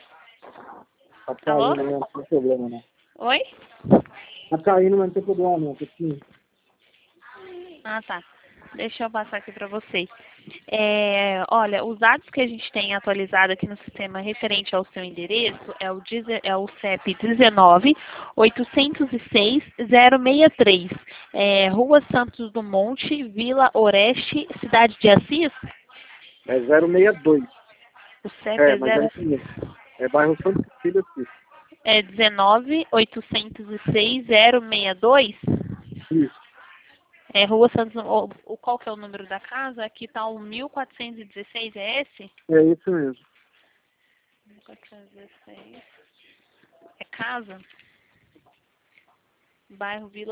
Tá Alô? caindo, não tem problema não. Oi? Tá caindo, mas não tem problema não, pouquinho. Ah, tá. Deixa eu passar aqui para vocês. Olha, os dados que a gente tem atualizado aqui no sistema referente ao seu endereço é o CEP 19 806 063, Rua Santos Dumont, Vila Oreste, Cidade de Assis. É 062. O CEP É, mas é isso mesmo. É bairro Santo Cecília aqui. é 19 806 062. Isso. É Rua Santos, qual que é o número da casa? Aqui está o 1416, é esse? É isso mesmo. 1416. É casa? Bairro Vila